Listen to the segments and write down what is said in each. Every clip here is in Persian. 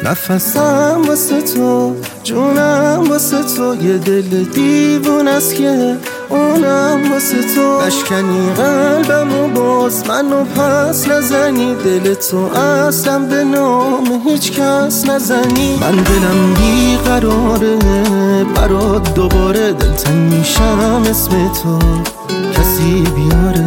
نفسم واسه تو، جونم واسه تو، یه دل دیوون است که اونم واسه تو. نشکنی قلبمو باز منو پس نزنی، دل تو اصلا به نام هیچ کس نزنی. من دلم بیقراره برات دوباره، دلتنگ میشم اسم تو کسی بیاره.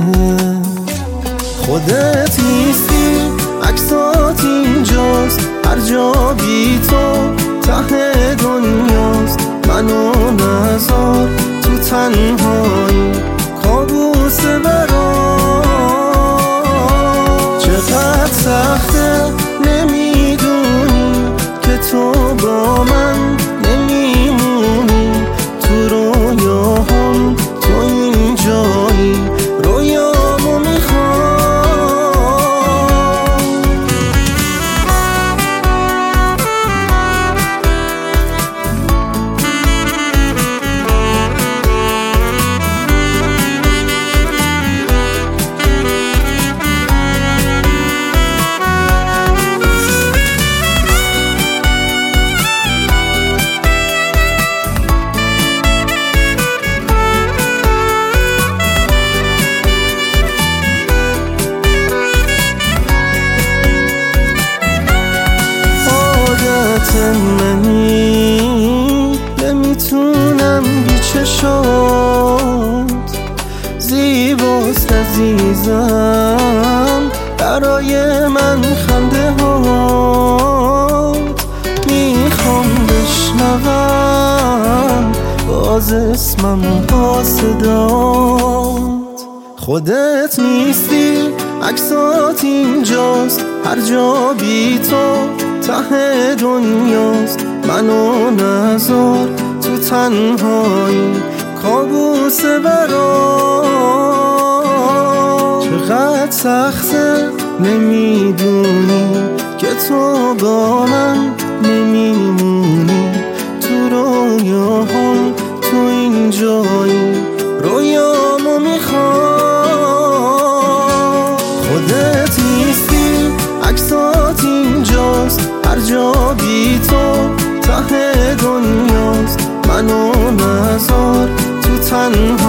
خودت نیستی عکسات اینجاست، هر جا بی تو ته دنیاست. منو نذار تو تنهایی کابوس برام. چقدر سخته نمیدونی که تو با من نمیمونی، تو رویاهم تو اینجایی، رویامو میخوام. منی نمیتونم بی چشات، زیباست عزیزم برای من خنده هات. میخوام بشنوم باز اسمم با صدات. خودت نیستی عکسات اینجاست، هر جا بی تو ته دنیاست. منو نذار تو تنهایی کابوس برام. چقدر سخته نمیدونی که تو با من نمیمونی، تو رویاهم تو اینجایی، رویامو میخوام. خودت نیستی عکسات اینجاست، هر جا بی تو ته دنیاست. منو نذار تو تنها